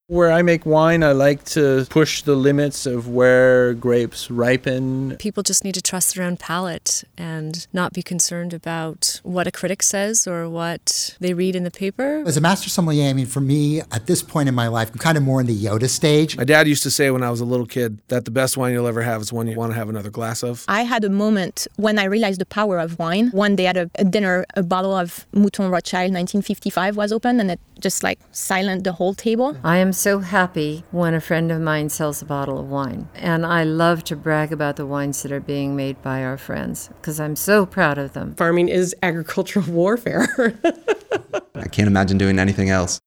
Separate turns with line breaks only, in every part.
Where I make wine, I like to push the limits of where grapes ripen.
People just need to trust their own palate and not be concerned about what a critic says or what they read in the paper.
As a master sommelier, I mean, for me, at this point in my life, I'm kind of more in the Yoda stage.
My dad used to say when I was a little kid that the best wine you'll ever have is one you want to have another glass of.
I had a moment when I realized the power of wine. One day at a dinner, a bottle of Mouton Rothschild 1955 was open, and it just silenced the whole table.
I am so happy when a friend of mine sells a bottle of wine. And I love to brag about the wines that are being made by our friends because I'm so proud of them.
Farming is agricultural warfare.
I can't imagine doing anything else.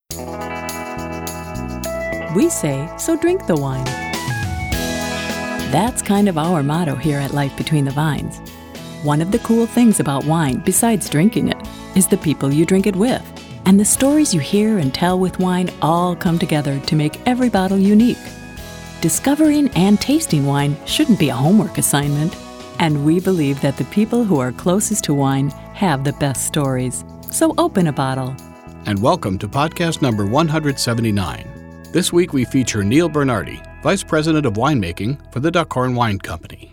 We say, so drink the wine. That's kind of our motto here at Life Between the Vines. One of the cool things about wine, besides drinking it, is the people you drink it with. And the stories you hear and tell with wine all come together to make every bottle unique. Discovering and tasting wine shouldn't be a homework assignment. And we believe that the people who are closest to wine have the best stories. So open a bottle.
And welcome to podcast number 179. This week we feature Neil Bernardi, Vice President of Winemaking for the Duckhorn Wine Company.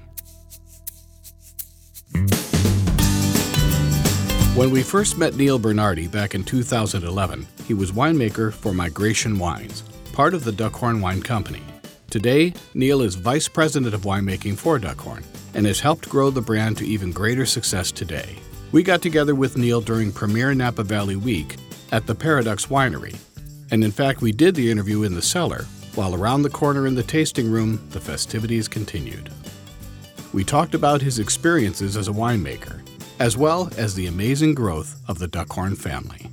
When we first met Neil Bernardi back in 2011, he was winemaker for Migration Wines, part of the Duckhorn Wine Company. Today, Neil is Vice President of Winemaking for Duckhorn and has helped grow the brand to even greater success today. We got together with Neil during Premier Napa Valley Week at the Paradox Winery. And in fact, we did the interview in the cellar, while around the corner in the tasting room, the festivities continued. We talked about his experiences as a winemaker, as well as the amazing growth of the Duckhorn family.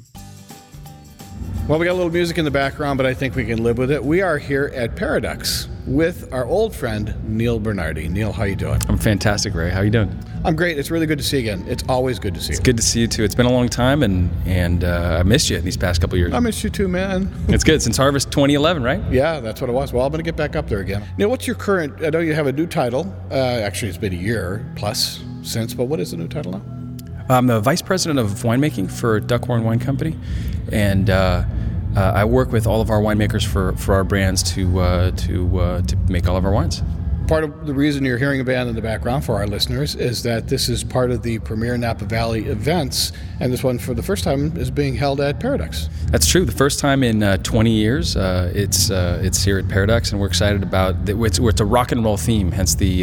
Well, we got a little music in the background, but I think we can live with it. We are here at Paradox with our old friend, Neil Bernardi. Neil, how you doing?
I'm fantastic, Ray. How you doing?
I'm great. It's really good to see you again. It's always good to see you.
It's good to see you, too. It's been a long time, and I missed you these past couple of years.
I missed you, too, man.
It's good. Since Harvest 2011, right?
Yeah, that's what it was. Well, I'm going to get back up there again. Neil, what's your current, I know you have a new title. Actually, it's been a year plus since, but what is the new title now?
I'm the Vice President of Winemaking for Duckhorn Wine Company, and I work with all of our winemakers for our brands to make all of our wines.
Part of the reason you're hearing a band in the background for our listeners is that this is part of the Premier Napa Valley events, and this one for the first time is being held at Paradox.
That's true. The first time in 20 years. It's here at Paradox, and we're excited about it. It's a rock and roll theme, hence the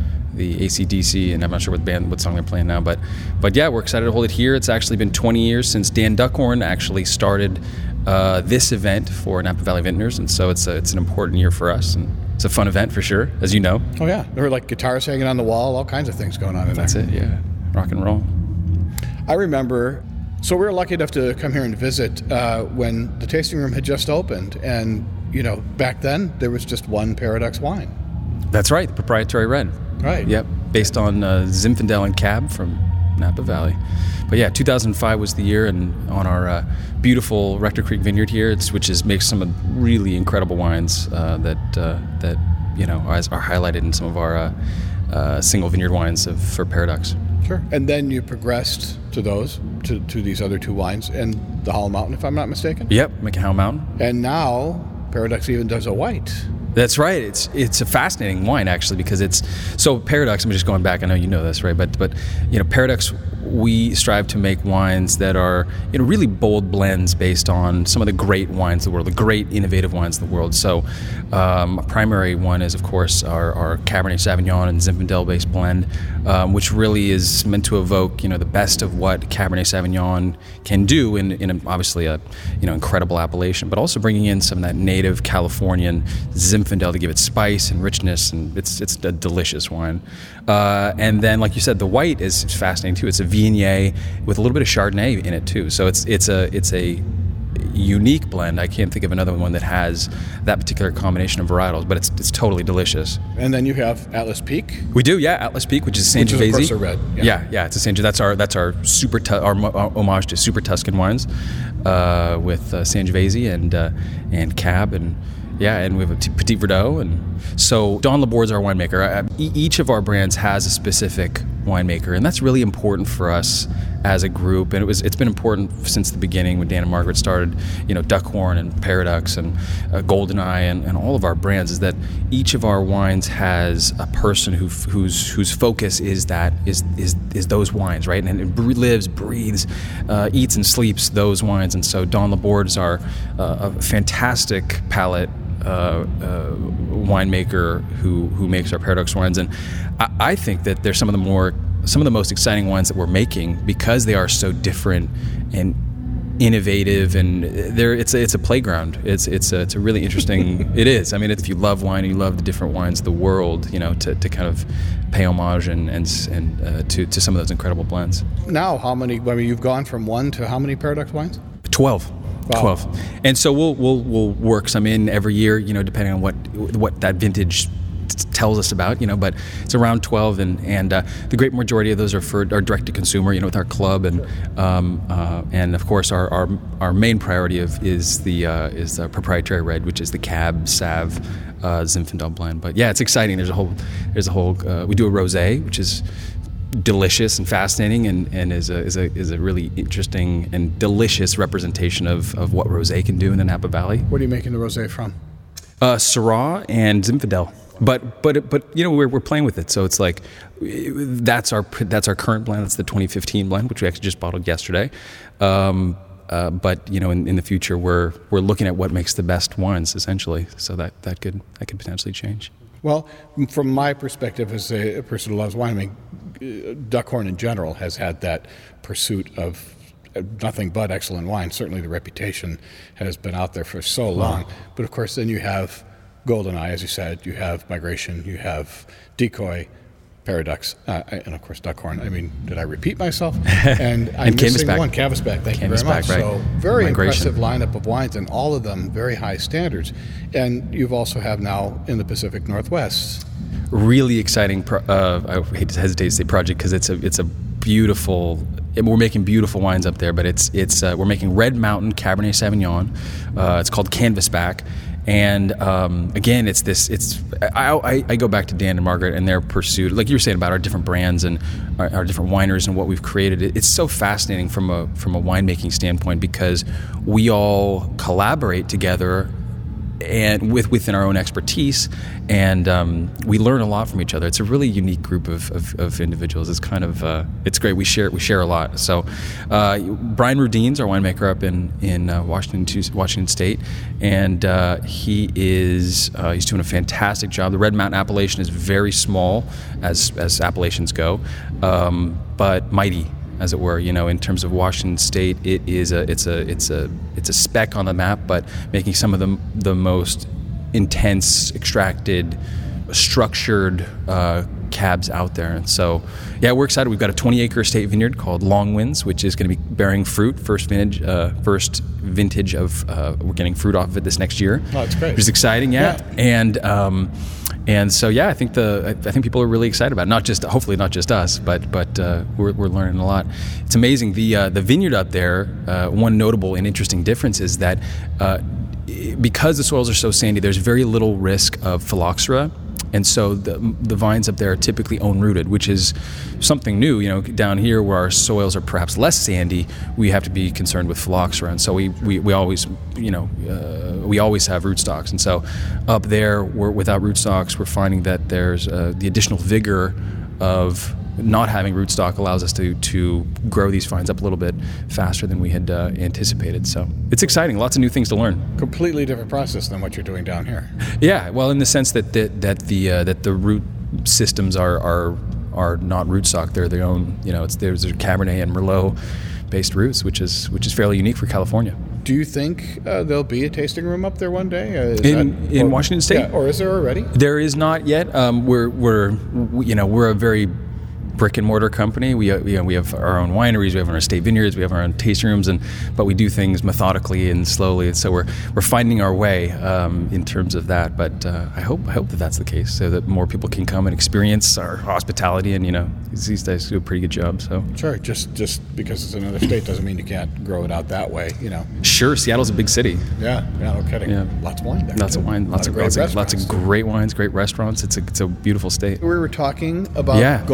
AC/DC, and I'm not sure what song they're playing now, but yeah, we're excited to hold it here. It's actually been 20 years since Dan Duckhorn actually started this event for Napa Valley Vintners, and so it's an important year for us, and it's a fun event for sure, as you know.
Oh yeah, there were guitars hanging on the wall, all kinds of things going on in there.
That's it, yeah, rock and roll.
I remember, so we were lucky enough to come here and visit when the tasting room had just opened, and back then there was just one Paradox wine.
That's right, the proprietary red.
Right.
Yep, based on Zinfandel and Cab from Napa Valley. But yeah, 2005 was the year, and on our beautiful Rector Creek Vineyard here, which makes some of really incredible wines that are highlighted in some of our single vineyard wines for Paradox.
Sure. And then you progressed to these other two wines, and the Howell Mountain, if I'm not mistaken.
Yep, McHowell Mountain.
And now Paradox even does a white.
That's right. It's a fascinating wine, actually, because it's so Paradox. I'm just going back. I know you know this, right? But Paradox, we strive to make wines that are really bold blends based on some of the great wines of the world, the great innovative wines of the world. So, a primary one is, of course, our Cabernet Sauvignon and Zinfandel-based blend, which really is meant to evoke the best of what Cabernet Sauvignon can do in obviously a incredible appellation, but also bringing in some of that native Californian Zinfandel to give it spice and richness, and it's a delicious wine. And then, like you said, the white is fascinating too. It's a Viognier with a little bit of Chardonnay in it too. So it's a unique blend. I can't think of another one that has that particular combination of varietals, but it's totally delicious.
And then you have Atlas Peak.
We do, yeah, Atlas Peak, which is Sangiovese.
Which is, of course, a red.
Yeah, it's a Sangiovese. That's our our homage to super Tuscan wines with Sangiovese and Cab and. Yeah, and we have a Petit Verdot, and so Don Laborde's our winemaker. Each of our brands has a specific winemaker, and that's really important for us as a group. And it's been important since the beginning when Dan and Margaret started, Duckhorn and Paradox and Goldeneye and all of our brands, is that each of our wines has a person whose focus is those wines, right? And it lives, breathes, eats and sleeps those wines. And so Don Laborde is our a fantastic palate winemaker who makes our Paradox wines, and I think that they're some of the most exciting wines that we're making because they are so different and innovative, and it's a playground. It's a really interesting. It is. I mean, if you love wine, you love the different wines of the world. To kind of pay homage and to some of those incredible blends.
Now, how many? I mean, you've gone from 1 to how many Paradox wines?
12. Wow. 12. And so we'll work some in every year, depending on what that vintage tells us about, but it's around 12, and the great majority of those are direct to consumer, with our club, and of course our main priority is the proprietary red, which is the Cab Sav Zinfandel blend. But yeah, it's exciting. There's a whole we do a rosé, which is delicious and fascinating, and is a really interesting and delicious representation of what rosé can do in the Napa Valley.
What are you making the rosé from?
Syrah and Zinfandel. But we're playing with it, so it's like that's our current blend. That's the 2015 blend, which we actually just bottled yesterday. But in the future, we're looking at what makes the best wines, essentially. So that could potentially change.
Well, from my perspective as a person who loves wine, I mean, Duckhorn in general has had that pursuit of nothing but excellent wine. Certainly the reputation has been out there for so long. Wow. But of course, then you have Goldeneye, as you said, you have Migration, you have Decoy, Paradox, and of course Duckhorn. I mean, did I repeat myself? And I'm missing one, Canvasback. Thank you very much. Right. So very
Migration.
Impressive lineup of wines, and all of them very high standards. And you've also have now in the Pacific Northwest.
Really exciting. I hate to hesitate to say project because it's a beautiful. We're making beautiful wines up there, but we're making Red Mountain Cabernet Sauvignon. It's called Canvasback. And again, I go back to Dan and Margaret and their pursuit, like you were saying about our different brands and our different wineries and what we've created. It's so fascinating from a winemaking standpoint because we all collaborate together and within our own expertise, and we learn a lot from each other. It's a really unique group of individuals. It's kind of it's great. We share a lot. So Brian Rudin's our winemaker up in Washington State, and he's doing a fantastic job. The Red Mountain appellation is very small as appellations go, but mighty, as it were, in terms of Washington State. It's a speck on the map, but making some of the most intense, extracted, structured cabs out there. And so, yeah, we're excited. We've got a 20-acre estate vineyard called Long Winds, which is going to be bearing fruit. First vintage of we're getting fruit off of it this next year.
Oh, that's great.
Which is exciting, yeah. And so, yeah, I think people are really excited about it. Hopefully not just us, but we're learning a lot. It's amazing. The vineyard up there, one notable and interesting difference is that because the soils are so sandy, there's very little risk of phylloxera. And so the vines up there are typically own-rooted, which is something new. Down here where our soils are perhaps less sandy, we have to be concerned with phylloxera, and so we always have rootstocks. And so up there, without rootstocks, we're finding that there's the additional vigor of not having rootstock allows us to grow these vines up a little bit faster than we had anticipated. So it's exciting. Lots of new things to learn. Completely different process than what you're doing down here. Yeah, well, in the sense that the root systems are not rootstock. They're their own. There's Cabernet and Merlot based roots, which is fairly unique for California. Do you think there'll be a tasting room up there one day in Washington State? Yeah, or is there already? There is not yet. We're a very brick and mortar company. We have our own wineries, we have our estate vineyards, we have our own tasting rooms, but we do things methodically and slowly. And so we're finding our way in terms of that. But I hope that that's the case, so that more people can come and experience our hospitality. And these guys do a pretty good job. So sure, just because it's another state doesn't mean you can't grow it out that way. Sure, Seattle's a big city. Yeah, no kidding. Yeah. Lots of wine there. Lots of wine. Lots of great wines, great restaurants. It's a beautiful state. We were talking about Goldeneye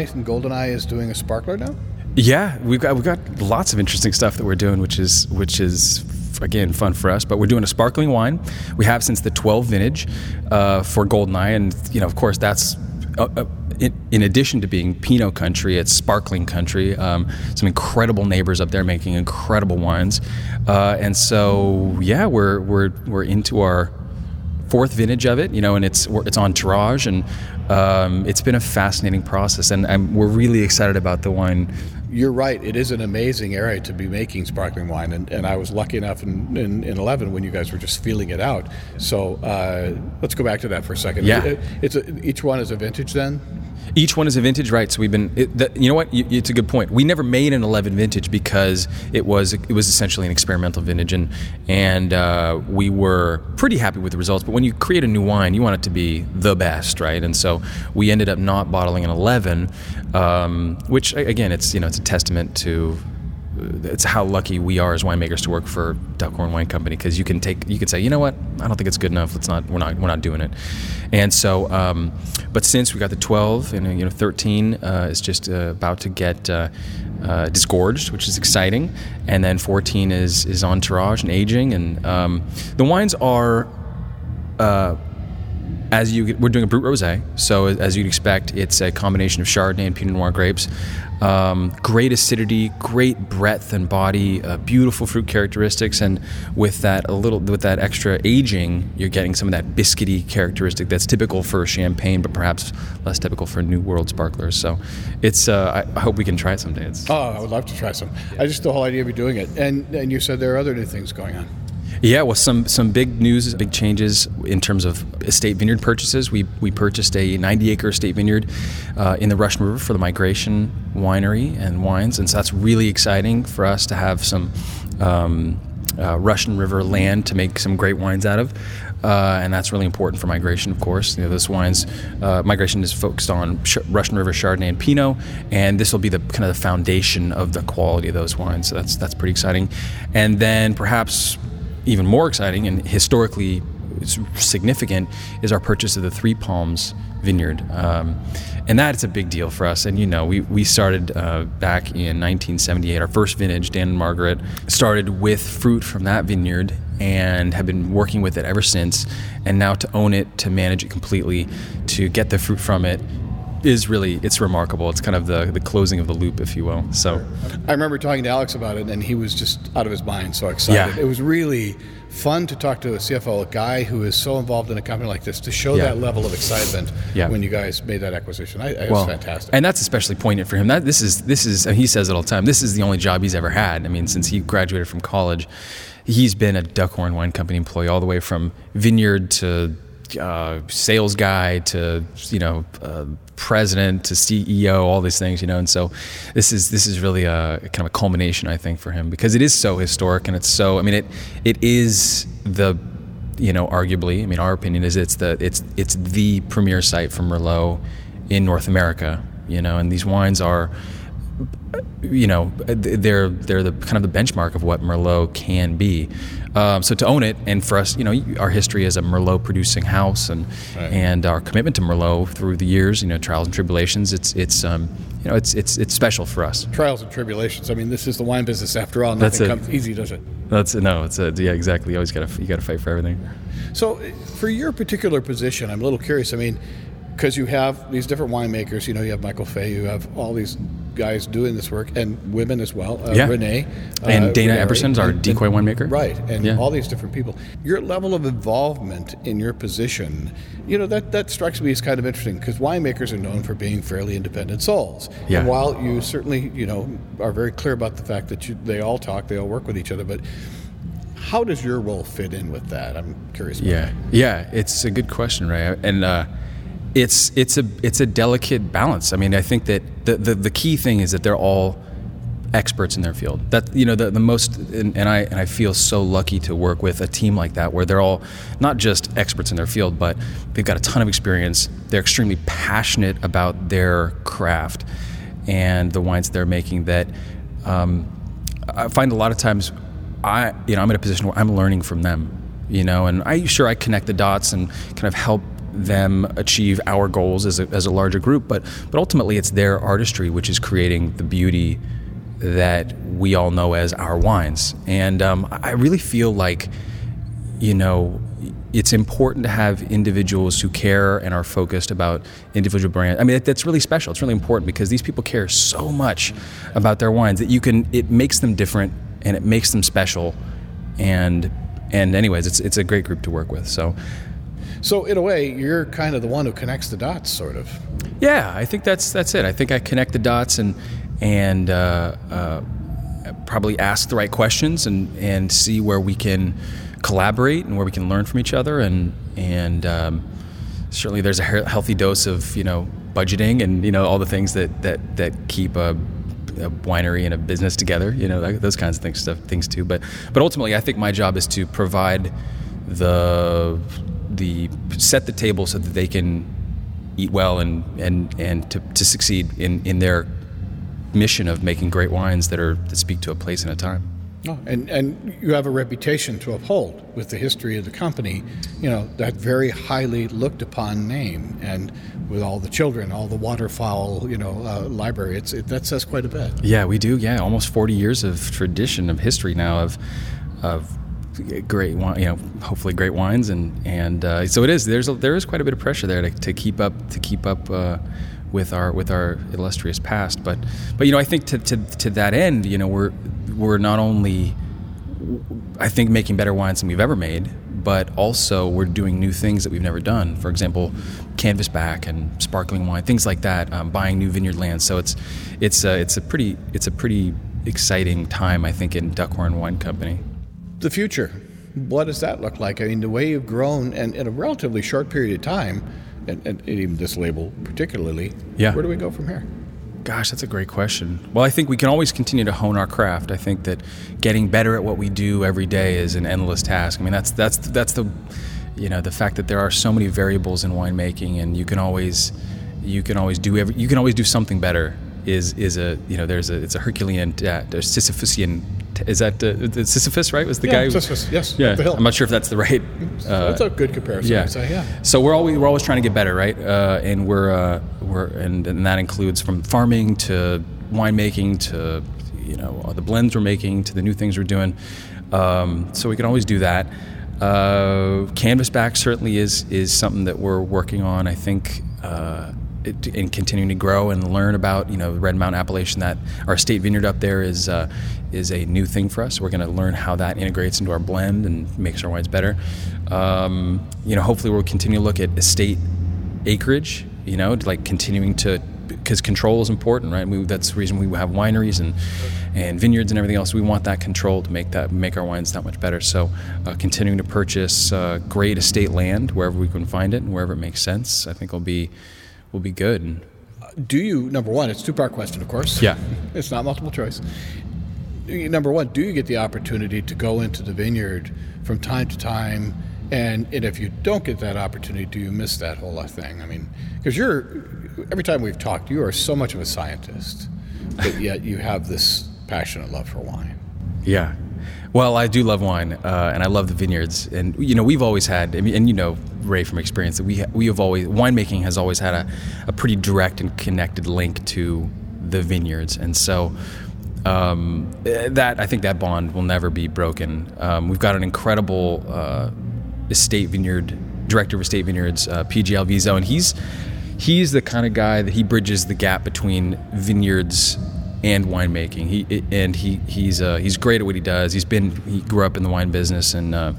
and Goldeneye is doing a sparkler now?
Yeah, we've got lots of interesting stuff that we're doing, which is again fun for us. But we're doing a sparkling wine. We have since the 12 vintage for Goldeneye, and of course that's in addition to being Pinot country, it's sparkling country. Some incredible neighbors up there making incredible wines, and so yeah, we're into our 4th vintage of it, and it's on Tirage, and it's been a fascinating process, and we're really excited about the wine.
You're right. It is an amazing area to be making sparkling wine, and I was lucky enough in 11 when you guys were just feeling it out. So let's go back to that for a second.
Yeah.
Each one is a vintage then?
Each one is a vintage, right? So we've been. You know what? It's a good point. We never made an 11 vintage because it was essentially an experimental vintage, and we were pretty happy with the results. But when you create a new wine, you want it to be the best, right? And so we ended up not bottling an 11, which again, it's a testament to. It's how lucky we are as winemakers to work for Duckhorn Wine Company, because you can say, you know what, I don't think it's good enough. We're not doing it. And so, but since we got the 12 and 13 is just about to get disgorged, which is exciting, and then 14 is on Tirage and aging, and the wines are. We're doing a Brut Rosé, so as you'd expect, it's a combination of Chardonnay and Pinot Noir grapes. Great acidity, great breadth and body, beautiful fruit characteristics, and with that extra aging, you're getting some of that biscuity characteristic that's typical for champagne, but perhaps less typical for New World sparklers. So, it's. I hope we can try it someday.
I would love to try some. The whole idea of you doing it, and you said there are other new things going on.
Yeah, well, some big news, big changes in terms of estate vineyard purchases. We purchased a 90-acre estate vineyard in the Russian River for the Migration Winery and Wines, and so that's really exciting for us to have some Russian River land to make some great wines out of, and that's really important for Migration, of course. Those wines, Migration is focused on Russian River Chardonnay and Pinot, and this will be the kind of the foundation of the quality of those wines. So that's pretty exciting, and then perhaps even more exciting and historically significant is our purchase of the Three Palms vineyard, and that is a big deal for us. And we started back in 1978. Our first vintage, Dan and Margaret, started with fruit from that vineyard and have been working with it ever since. And now to own it, to manage it completely, to get the fruit from it, it's remarkable. It's kind of the closing of the loop, if you will. So
I remember talking to Alex about it, and he was just out of his mind, so excited.
Yeah.
It was really fun to talk to a CFO, a guy who is so involved in a company like this, to show that level of excitement when you guys made that acquisition. It was fantastic.
And that's especially poignant for him. This is, and he says it all the time, this is the only job he's ever had. I mean, since he graduated from college, he's been a Duckhorn Wine Company employee all the way from vineyard to sales guy to president to CEO, all these things, and so this is really a kind of a culmination, I think, for him, because it is so historic, and it's so. I mean, it is the, arguably, I mean, our opinion is it's the premier site for Merlot in North America, and these wines are, they're the kind of the benchmark of what Merlot can be. So to own it, and for us, our history as a Merlot producing house, and our commitment to Merlot through the years, trials and tribulations, it's special for us.
Trials and tribulations. I mean, this is the wine business after all. Nothing comes easy, does it?
Yeah, exactly. You always got to fight for everything.
So, for your particular position, I'm a little curious. I mean, because you have these different winemakers, you have Michael Fay, you have all these guys doing this work, and women as well, Renee.
And Dana Eberson's our decoy winemaker.
Right, and all these different people. Your level of involvement in your position, that strikes me as kind of interesting, because winemakers are known for being fairly independent souls.
Yeah.
And while you certainly, are very clear about the fact that they all talk, they all work with each other, but how does your role fit in with that? I'm curious about that.
Yeah, it's a good question, right? And it's a delicate balance. I mean, I think that the key thing is that they're all experts in their field. That the most, and I feel so lucky to work with a team like that, where they're all not just experts in their field, but they've got a ton of experience. They're extremely passionate about their craft and the wines they're making. That I find a lot of times I'm in a position where I'm learning from them. And I connect the dots and kind of help them achieve our goals as a larger group, but ultimately it's their artistry which is creating the beauty that we all know as our wines. And I really feel like, it's important to have individuals who care and are focused about individual brands. I mean, that's really special. It's really important because these people care so much about their wines that it makes them different and it makes them special. And anyways, it's a great group to work with. So
in a way, you're kind of the one who connects the dots, sort of.
Yeah, I think that's it. I think I connect the dots and probably ask the right questions and see where we can collaborate and where we can learn from each other, and certainly there's a healthy dose of budgeting and all the things that keep a winery and a business together, those kinds of things too. But ultimately, I think my job is to provide set the table so that they can eat well and to succeed in their mission of making great wines that speak to a place and a time.
Oh, and you have a reputation to uphold with the history of the company, that very highly looked upon name, and with all the children, all the waterfowl, library, that says quite a bit.
Yeah, we do. Yeah, almost 40 years of tradition of history now of great wine, hopefully great wines, and so it is. There is quite a bit of pressure there to keep up with our illustrious past, but I think to that end, we're not only, I think, making better wines than we've ever made, but also we're doing new things that we've never done. For example, canvasback and sparkling wine, things like that. Buying new vineyard land. So it's a pretty exciting time, I think, in Duckhorn Wine Company.
The future, what does that look like? I mean, the way you've grown, and in a relatively short period of time, and even this label particularly,
yeah.
Where do we go from here?
Gosh, that's a great question. Well, I think we can always continue to hone our craft. I think that getting better at what we do every day is an endless task. I mean, that's the the fact that there are so many variables in winemaking, and you can always do something better. It's a Herculean, Sisyphusian. Is that Sisyphus, right? Was the guy?
Sisyphus, yes.
Yeah,
the hill.
I'm not sure if that's the right.
That's a good comparison.
Yeah.
I'd say, yeah.
So we're always trying to get better, right? And and that includes from farming to winemaking to the blends we're making to the new things we're doing. So we can always do that. Canvasback certainly is something that we're working on. I think. And continuing to grow and learn about Red Mountain appellation. That our estate vineyard up there is a new thing for us. We're going to learn how that integrates into our blend and makes our wines better. Hopefully we'll continue to look at estate acreage. Continuing to, because control is important, right? That's the reason we have wineries and vineyards and everything else. We want that control to make our wines that much better. So continuing to purchase great estate land wherever we can find it and wherever it makes sense, I think will be good.
Do you, number one, it's a two-part question, of course.
Yeah.
It's not multiple choice. Number one, do you get the opportunity to go into the vineyard from time to time? And if you don't get that opportunity, do you miss that whole thing? I mean, because every time we've talked, you are so much of a scientist, but yet you have this passionate love for wine.
Yeah. Well, I do love wine, and I love the vineyards. And, we've always had, Ray, from experience, that we have always, winemaking has always had a pretty direct and connected link to the vineyards. And so I think that bond will never be broken. We've got an incredible director of estate vineyards, PG Alviso, and he's the kind of guy that he bridges the gap between vineyards and winemaking. He's great at what he does. He grew up in the wine business, and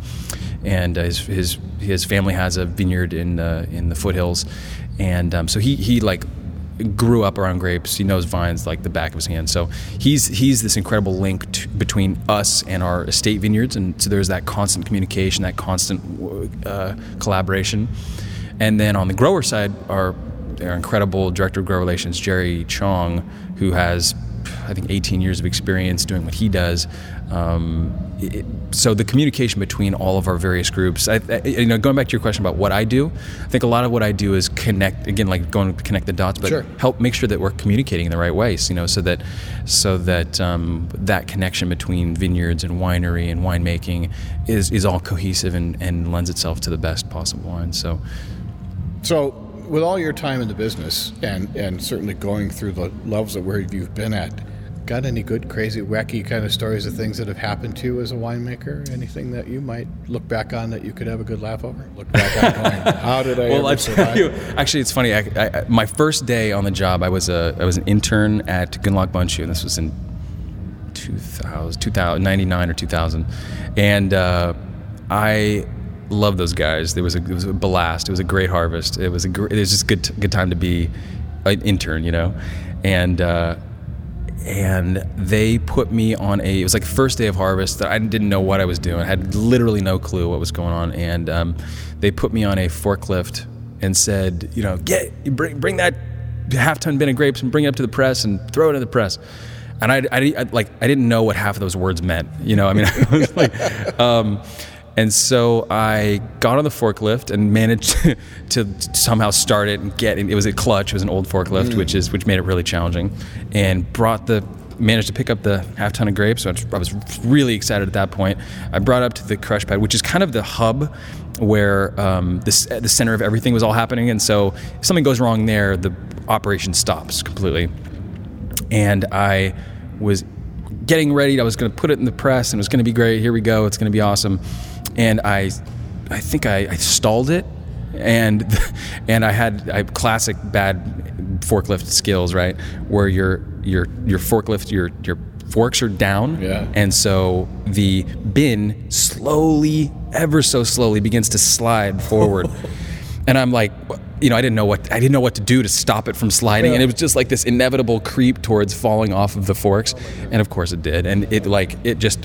his family has a vineyard in the foothills, and so he grew up around grapes. He knows vines like the back of his hand. So he's this incredible link between us and our estate vineyards, and so there's that constant communication, that constant collaboration. And then on the grower side, our incredible director of grower relations, Jerry Chong, who has, I think, 18 years of experience doing what he does. So the communication between all of our various groups, going back to your question about what I do, I think a lot of what I do is connect, again, like going to connect the dots, but
sure.
Help make sure that we're communicating in the right way, so that that connection between vineyards and winery and winemaking is all cohesive and lends itself to the best possible wine. So
So, with all your time in the business and certainly going through the levels of where you've been at, got any good, crazy, wacky kind of stories of things that have happened to you as a winemaker? Anything that you might look back on that you could have a good laugh over? Look back on going, how did I ever survive?
Actually, it's funny. My first day on the job, I was an intern at Gunlock Bundschu, and this was in 1999 or 2000. And I love those guys. It was a blast. It was a great harvest. It was just good time to be an intern, and they put me on it was like the first day of harvest that I didn't know what I was doing. I had literally no clue what was going on. And they put me on a forklift and said, bring that half-ton bin of grapes and bring it up to the press and throw it in the press. And I didn't know what half of those words meant. I was like, and so I got on the forklift and managed to somehow start it and it was a clutch. It was an old forklift, which made it really challenging, and managed to pick up the half ton of grapes. So I was really excited at that point. I brought it up to the crush pad, which is kind of the hub where the center of everything was all happening. And so if something goes wrong there, the operation stops completely. And I was getting ready. I was going to put it in the press, and it was going to be great. Here we go. It's going to be awesome. And I think I stalled it, and I had classic bad forklift skills, right? Where your forklift, your forks are down, and so the bin ever so slowly begins to slide forward. And I'm like, I didn't know what to do to stop it from sliding, and it was just like this inevitable creep towards falling off of the forks, and of course it did, and it just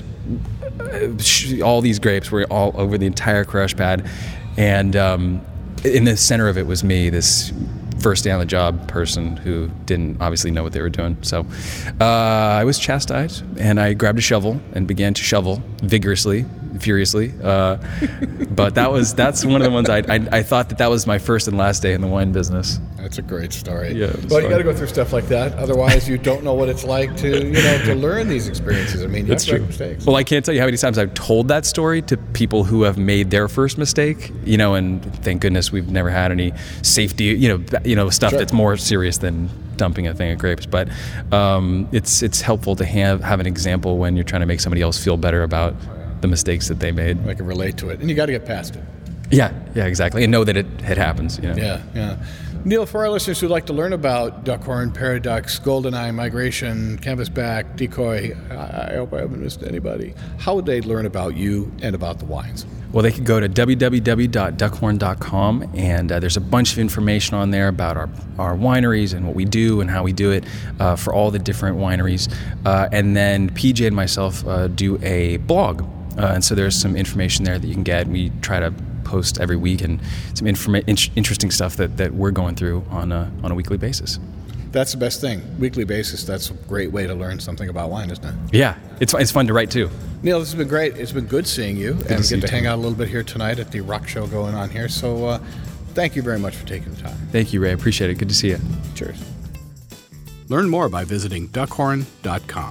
all these grapes were all over the entire crush pad, and in the center of it was me, this first day on the job person who didn't obviously know what they were doing. So I was chastised, and I grabbed a shovel and began to shovel vigorously, furiously. But that's one of the ones I thought that was my first and last day in the wine business.
That's a great story.
Yeah,
well, you got to go through stuff like that. Otherwise, you don't know what it's like to learn these experiences. I mean, you have to make mistakes.
Well, I can't tell you how many times I've told that story to people who have made their first mistake. And thank goodness we've never had any safety, stuff that's more serious than dumping a thing of grapes. But it's helpful to have an example when you're trying to make somebody else feel better about the mistakes that they made.
I can relate to it, and you got to get past it.
Yeah, exactly, and know that it happens.
Yeah. Neil, for our listeners who'd like to learn about Duckhorn, Paradox, Goldeneye, Migration, Canvasback, Decoy, I hope I haven't missed anybody. How would they learn about you and about the wines?
Well, they could go to www.duckhorn.com, and there's a bunch of information on there about our wineries and what we do and how we do it for all the different wineries. And then PJ and myself do a blog, and so there's some information there that you can get. We try to post every week, and some interesting stuff that we're going through on a weekly basis.
That's the best thing. Weekly basis, that's a great way to learn something about wine, isn't it?
Yeah, it's fun to write too.
Neil, this has been great. It's been good seeing you, and get to hang out a little bit here tonight at the rock show going on here. So thank you very much for taking the time.
Thank you, Ray. Appreciate it. Good to see you.
Cheers. Learn more by visiting duckhorn.com.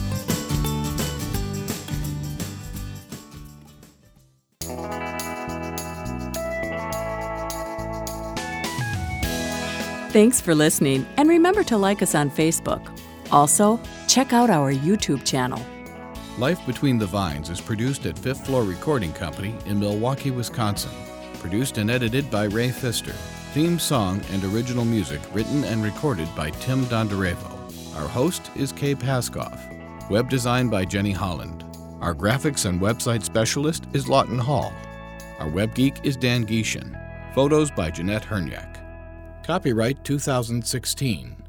Thanks for listening, and remember to like us on Facebook. Also, check out our YouTube channel.
Life Between the Vines is produced at Fifth Floor Recording Company in Milwaukee, Wisconsin. Produced and edited by Ray Pfister. Theme song and original music written and recorded by Tim Dondarevo. Our host is Kay Paskoff. Web design by Jenny Holland. Our graphics and website specialist is Lawton Hall. Our web geek is Dan Gieshin. Photos by Jeanette Hernyak. Copyright 2016.